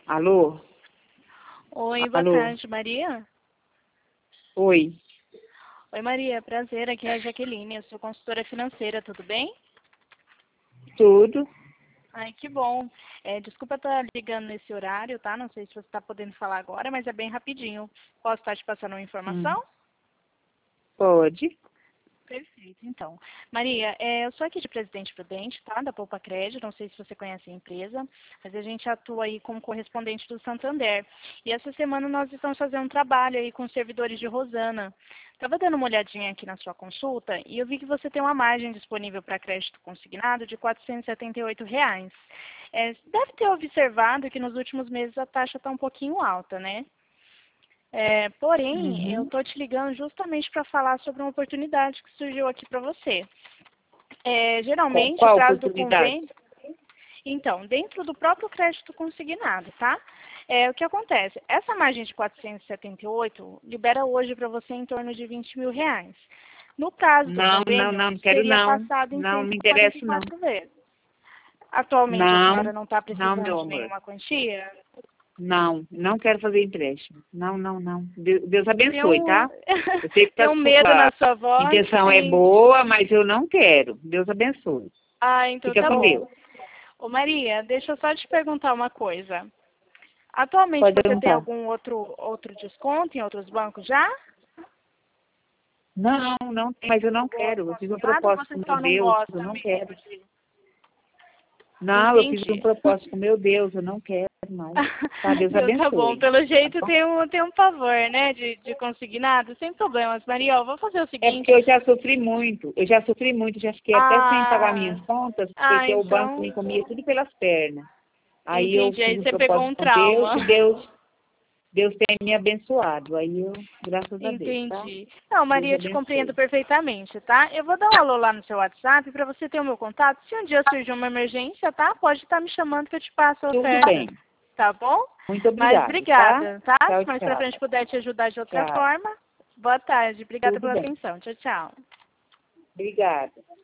Alô? Oi, boa Alô? tarde, Maria. Oi. Oi, Maria, prazer, aqui é a Jaqueline, eu sou consultora financeira, tudo bem? Tudo? Ai, que bom. Desculpa estar ligando nesse horário, tá? Não sei se você está podendo falar agora, mas é bem rapidinho. Posso estar te passando uma informação? Pode? Perfeito, então. Maria, eu sou aqui de Presidente Prudente, tá? Da Poupa Crédito, não sei se você conhece a empresa, mas a gente atua aí como correspondente do Santander. E essa semana nós estamos fazendo um trabalho aí com os servidores de Rosana. Estava dando uma olhadinha aqui na sua consulta e eu vi que você tem uma margem disponível para crédito consignado de R$ 478. Deve ter observado que nos últimos meses a taxa está um pouquinho alta, né? Porém, eu estou te ligando justamente para falar sobre uma oportunidade que surgiu aqui para você. Geralmente, o Qual prazo do oportunidade? convênio... Então, dentro do próprio crédito consignado, tá? O que acontece? Essa margem de 478 libera hoje para você em torno de R$ 20.000. No caso do convênio, Não isso quero seria não. passado em Não me interessa não. 144 vezes. Atualmente, a Não, senhora não está não, precisando meu de amor. nenhuma quantia? Não quero fazer empréstimo. Não. Deus Tem abençoe, um, tá? Eu sei que tem a um medo sua na sua voz, intenção é sim. boa, mas eu não quero. Deus abençoe. Ah, então Fica tá com bom. Deus. Ô Maria, deixa eu só te perguntar uma coisa. Atualmente Pode você tem perguntar. algum outro desconto em outros bancos já? Não, mas eu não Algum outro quero. Eu fiz um consignado ou propósito você com meu só não Deus, eu gosta não mesmo quero. de... Não, eu fiz um Entendi. propósito com meu Deus, eu não quero mais. Tá, Deus Então tá bom. abençoe. Pelo Tá jeito bom? tem um pavor, né, de consignado. Sem problemas. Maria, eu vou fazer o É porque seguinte. eu já sofri muito. Já fiquei até sem pagar minhas Ah, contas, porque o banco me então... comia tudo pelas pernas. Aí eu Entendi. Aí fiz um você pegou propósito um com Deus trauma. e Deus tem me abençoado. Aí eu, graças a Deus, tá? Entendi. Não, Deus Maria, eu te compreendo abençoe. perfeitamente, tá? Eu vou dar um alô lá no seu WhatsApp para você ter o meu contato. Se um dia surgir uma emergência, tá? Pode estar me chamando que eu te passo a Tudo oferta, bem. tá bom? Muito Mas obrigado, tá? obrigada, tá? Tchau, Se mais pra tchau. frente puder te ajudar de outra Tchau. forma, boa tarde. Obrigada Tudo pela bem. atenção. Tchau, tchau. Obrigada.